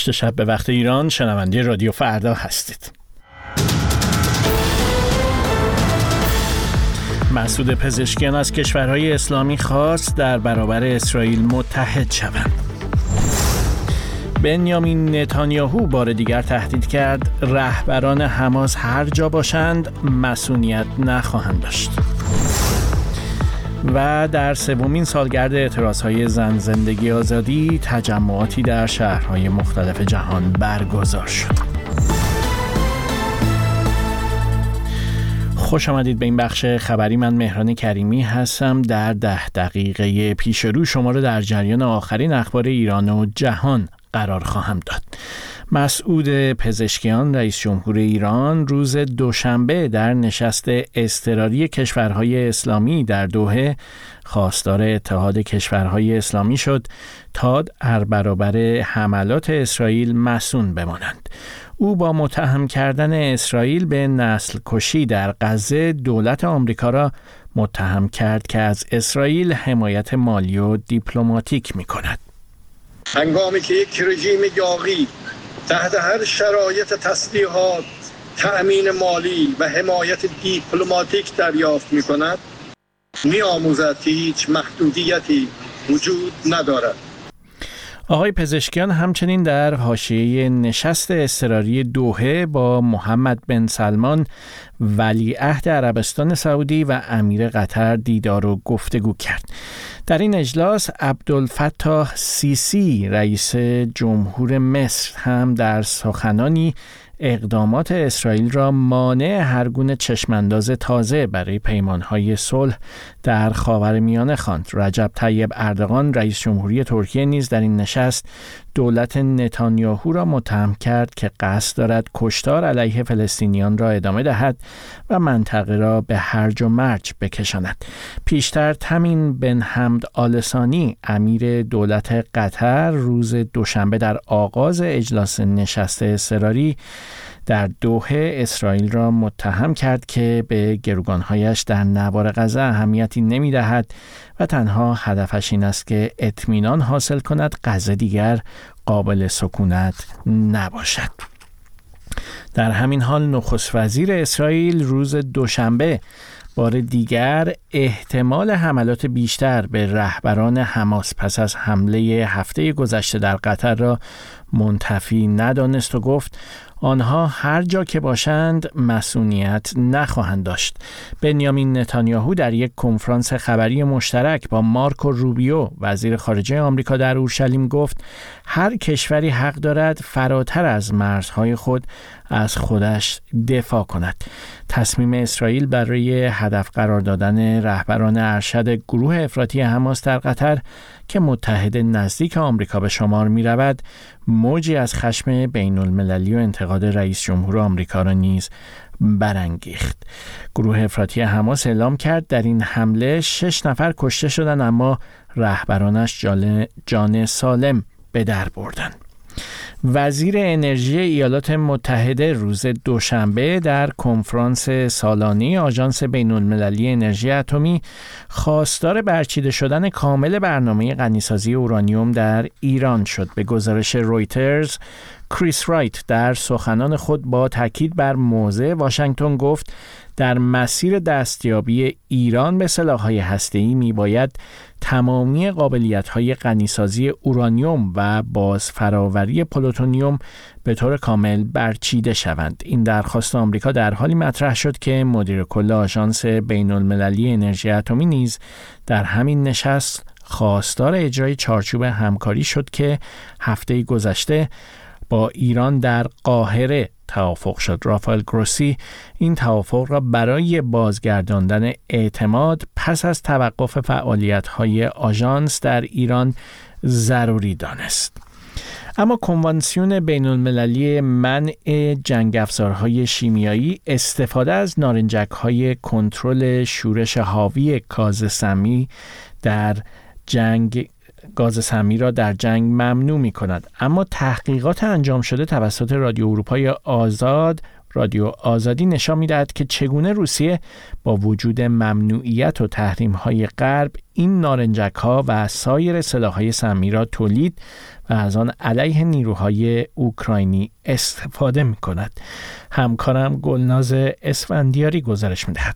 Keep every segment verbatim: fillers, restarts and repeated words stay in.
شب به وقت ایران شنونده رادیو فردا هستید. مسعود پزشکیان از کشورهای اسلامی خواست در برابر اسرائیل متحد شوند. بنیامین نتانیاهو بار دیگر تهدید کرد رهبران حماس هر جا باشند مسئولیت نخواهند داشت. و در سومین سالگرد اعتراضهای زن زندگی آزادی تجمعاتی در شهرهای مختلف جهان برگزار شد. خوش آمدید به این بخش خبری. من مهران کریمی هستم. در ده دقیقه پیش رو شما رو در جریان آخرین اخبار ایران و جهان قرار خواهم داد. مسعود پزشکیان رئیس جمهور ایران روز دوشنبه در نشست اضطراری کشورهای اسلامی در دوحه خواستار اتحاد کشورهای اسلامی شد تا در برابر حملات اسرائیل مصون بمانند. او با متهم کردن اسرائیل به نسل کشی در غزه دولت آمریکا را متهم کرد که از اسرائیل حمایت مالی و دیپلماتیک می کند. هنگامی که یک رژیم یاغی تحت هر شرایط تسلیحات، تأمین مالی و حمایت دیپلماتیک دریافت می کند، می آموزد که هیچ محدودیتی وجود ندارد. آقای پزشکیان همچنین در حاشیه نشست اضطراری دوحه با محمد بن سلمان ولیعهد عربستان سعودی و امیر قطر دیدار و گفتگو کرد. در این اجلاس عبدالفتاح سیسی رئیس جمهور مصر هم در سخنانی اقدامات اسرائیل را مانع هر گونه چشمانداز تازه برای پیمانهای صلح در خاورمیانه خواند. رجب طیب اردوغان رئیس جمهوری ترکیه نیز در این نشست دولت نتانیاهو را متهم کرد که قصد دارد کشتار علیه فلسطینیان را ادامه دهد و منطقه را به هرج و مرج بکشاند. پیشتر تمیم بن حمد آل ثانی امیر دولت قطر روز دوشنبه در آغاز اجلاس نشست اضطراری در دوحه اسرائیل را متهم کرد که به گروگانهایش در نوار غزه اهمیتی نمی دهد و تنها هدفش این است که اطمینان حاصل کند غزه دیگر قابل سکونت نباشد. در همین حال نخست وزیر اسرائیل روز دوشنبه بار دیگر احتمال حملات بیشتر به رهبران حماس پس از حمله هفته گذشته در قطر را منتفی ندانست و گفت آنها هر جا که باشند مسئولیت نخواهند داشت. بنیامین نتانیاهو در یک کنفرانس خبری مشترک با مارکو روبیو وزیر خارجه آمریکا در اورشلیم گفت هر کشوری حق دارد فراتر از مرزهای خود از خودش دفاع کند. تصمیم اسرائیل برای هدف قرار دادن رهبران ارشد گروه افراطی حماس در قطر که متحد نزدیک آمریکا به شمار می رود موجی از خشم بین المللی و انتقاد رئیس جمهور آمریکا را نیز برانگیخت. گروه افراطی حماس اعلام کرد در این حمله شش نفر کشته شدند اما رهبرانش جان سالم به در بردند. وزیر انرژی ایالات متحده روز دوشنبه در کنفرانس سالانه آژانس بین المللی انرژی اتمی خواستار برچیده شدن کامل برنامه غنیسازی اورانیوم در ایران شد. به گزارش رویترز کریس رایت در سخنان خود با تاکید بر موضع واشنگتن گفت در مسیر دستیابی ایران به سلاح‌های هسته‌ای می‌باید تمامی قابلیت‌های غنیسازی اورانیوم و بازفراوری پلوتونیوم به طور کامل برچیده شوند. این درخواست آمریکا در حالی مطرح شد که مدیر کل آژانس بین المللی انرژی اتمی نیز در همین نشست خواستار اجرای چارچوب همکاری شد که هفته گذشته با ایران در قاهره توافق شد. رافائل گروسی این توافق را برای بازگرداندن اعتماد پس از توقف فعالیت‌های آژانس در ایران ضروری دانست. اما کنوانسیون بین المللی منع جنگ افزارهای شیمیایی استفاده از نارنجک‌های کنترل شورش حاوی گاز سمی در جنگ گاز سمی را در جنگ ممنوع می کند. اما تحقیقات انجام شده توسط رادیو اروپای آزاد رادیو آزادی نشان می‌دهد که چگونه روسیه با وجود ممنوعیت و تحریم‌های غرب این نارنجک‌ها و سایر سلاح‌های سمی را تولید و از آن علیه نیروهای اوکراینی استفاده می‌کند. همکارم گلناز اسفندیاری گزارش می‌دهد.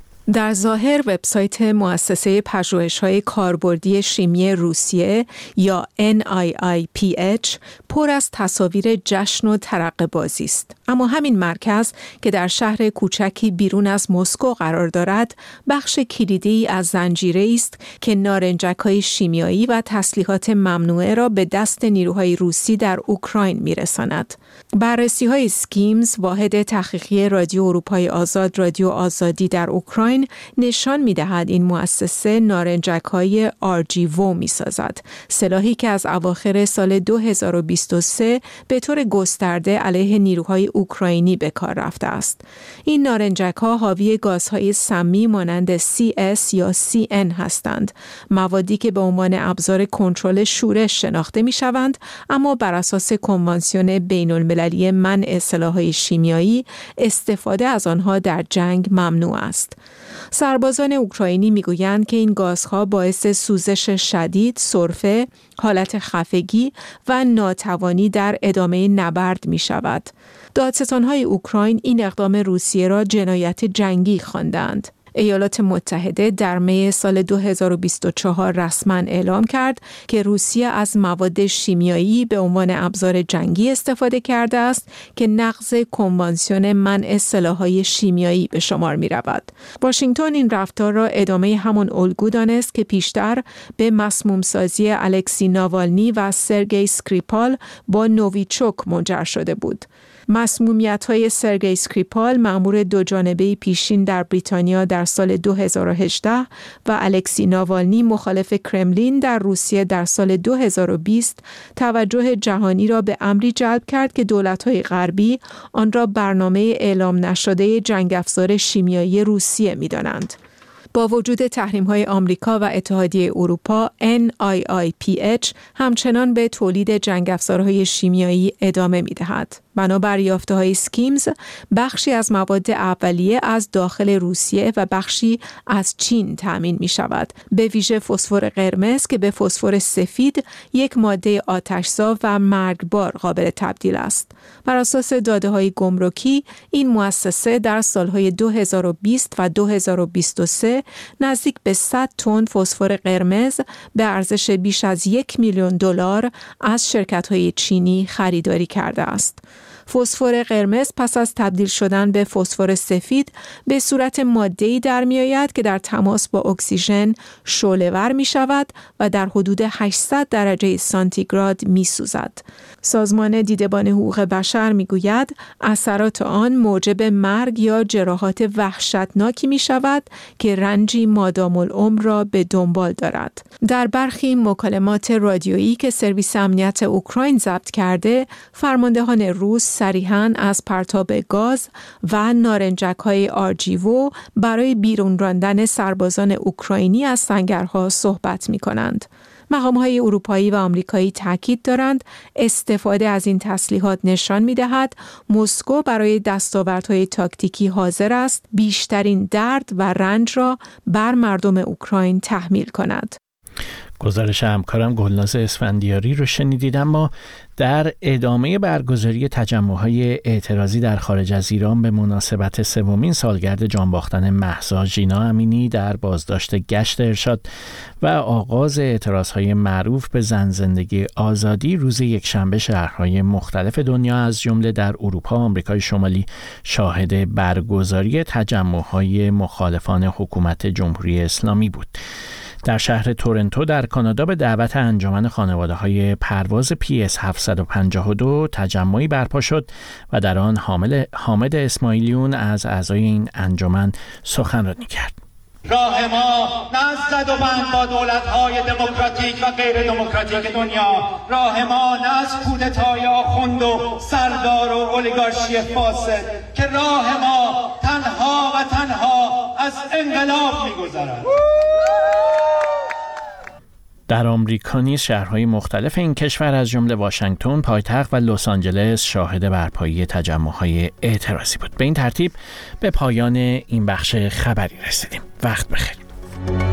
در ظاهر وبسایت مؤسسه پژوهش‌های کاربردی شیمی روسیه یا ان آی آی پی اچ پر از تصاویر جشن و ترقه بازی است. اما همین مرکز که در شهر کوچکی بیرون از مسکو قرار دارد، بخش کلیدی از زنجیره است که نارنجک‌های شیمیایی و تسلیحات ممنوعه را به دست نیروهای روسی در اوکراین می‌رساند. بررسی‌های سکیمز، واحد تحقیقی رادیو اروپای آزاد، رادیو آزادی در اوکراین، نشان می‌دهد این مؤسسه نارنجک‌های آر جی وو می‌سازد، سلاحی که از اواخر سال دو هزار و بیست و سه به طور گسترده علیه نیروهای اوکراینی به کار رفته است. این نارنجک‌ها حاوی گازهای سمی مانند سی اس یا سی ان هستند، موادی که به عنوان ابزار کنترل شورش شناخته می‌شوند، اما بر اساس کنوانسیون بین‌المللی منع سلاح‌های شیمیایی استفاده از آنها در جنگ ممنوع است. سربازان اوکراینی میگویند که این گازها باعث سوزش شدید، سرفه، حالت خفگی و ناتوانی در ادامه نبرد می شود. دادستان‌های اوکراین این اقدام روسیه را جنایت جنگی خواندند. ایالات متحده در می سال دو هزار و بیست و چهار رسما اعلام کرد که روسیه از مواد شیمیایی به عنوان ابزار جنگی استفاده کرده است که نقض کنوانسیون منع سلاح‌های شیمیایی به شمار می‌رود. واشنگتن این رفتار را ادامه همان الگو دانست که پیشتر به مسموم‌سازی الکسی ناوالنی و سرگئی اسکریپال با نوویچوک منجر شده بود. مسمومیت‌های سرگئی اسکریپال، مأمور دو جانبه پیشین در بریتانیا در سال دو هزار و هجده و الکسی ناوالنی، مخالف کرملین در روسیه در سال دو هزار و بیست، توجه جهانی را به امری جلب کرد که دولت‌های غربی آن را برنامه اعلام نشده جنگ افزار شیمیایی روسیه می‌دانند. با وجود تحریم‌های آمریکا و اتحادیه اروپا، ان آی آی پی اچ همچنان به تولید جنگ افزارهای شیمیایی ادامه می‌دهد. بنابر یافته‌های سکیمز، بخشی از مواد اولیه از داخل روسیه و بخشی از چین تأمین می‌شود، به ویژه فسفر قرمز که به فسفر سفید، یک ماده آتش‌زا و مرگبار قابل تبدیل است. بر اساس داده‌های گمرکی، این مؤسسه در سال‌های دو هزار و بیست و دو هزار و بیست و سه نزدیک به صد تن فسفر قرمز به ارزش بیش از یک میلیون دلار از شرکت‌های چینی خریداری کرده است. فسفر قرمز پس از تبدیل شدن به فسفر سفید به صورت ماده‌ای در می‌آید که در تماس با اکسیژن شعله‌ور می‌شود و در حدود هشتصد درجه سانتیگراد می‌سوزد. سازمان دیدبان حقوق بشر می‌گوید اثرات آن موجب مرگ یا جراحات وحشتناکی می‌شود که رنجی مادام العمر را به دنبال دارد. در برخی مکالمات رادیویی که سرویس امنیت اوکراین ضبط کرده، فرماندهان روس صریحاً از پرتاب گاز و نارنجک‌های آر جی وو برای بیرون راندن سربازان اوکراینی از سنگرها صحبت می‌کنند. مقام‌های اروپایی و آمریکایی تاکید دارند استفاده از این تسلیحات نشان می‌دهد مسکو برای دستاوردهای تاکتیکی حاضر است بیشترین درد و رنج را بر مردم اوکراین تحمیل کند. گزارش همکارم گلناز اسفندیاری رو شنیدید. اما در ادامه برگزاری تجمع‌های اعتراضی در خارج از ایران به مناسبت سومین سالگرد جانباختن مهسا ژینا امینی در بازداشت گشت ارشاد و آغاز اعتراض‌های معروف به زن زندگی آزادی، روز یکشنبه شهرهای مختلف دنیا از جمله در اروپا و آمریکای شمالی شاهد برگزاری تجمع‌های مخالفان حکومت جمهوری اسلامی بود. در شهر تورنتو در کانادا به دعوت انجمن خانواده‌های پرواز پی اس هفتصد و پنجاه و دو تجمعی برپا شد و در آن حامل حامد اسماعیلیون از اعضای این انجمن سخنرانی کرد. راه ما نه از زد و بند با دولت‌های دموکراتیک و غیر دموکراتیک دنیا، راه ما نه از کودتای آخوند و سردار و اولیگارشی فاسد، که راه ما تنها و تنها از انقلاب می‌گذرد. در آمریکا نیز شهرهای مختلف این کشور از جمله واشنگتن پایتخت و لس آنجلس شاهد برپایی تجمع‌های اعتراضی بود. به این ترتیب به پایان این بخش خبری رسیدیم. وقت بخیر.